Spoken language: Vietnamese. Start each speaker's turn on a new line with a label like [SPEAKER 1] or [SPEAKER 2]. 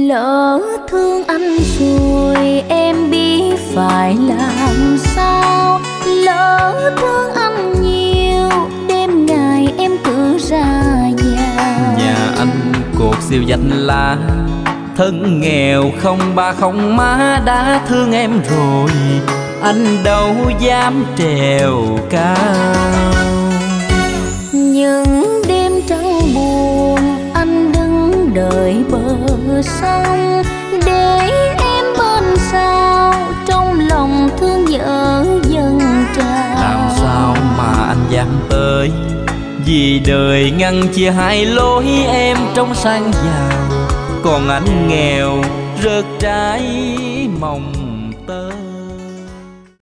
[SPEAKER 1] Lỡ thương anh rồi em biết phải làm sao. Lỡ thương anh nhiều đêm ngày em cứ ra
[SPEAKER 2] nhà anh cột siêu danh lá, thân nghèo không ba không má đã thương em rồi, anh đâu dám trèo cao.
[SPEAKER 1] Những đêm trăng buồn anh đứng đợi bờ sông, để em bên sao trong lòng thương nhớ dâng trào.
[SPEAKER 2] Làm sao mà anh dám tới, vì đời ngăn chia hai lối em trong sang giàu, còn anh nghèo rớt trái mồng.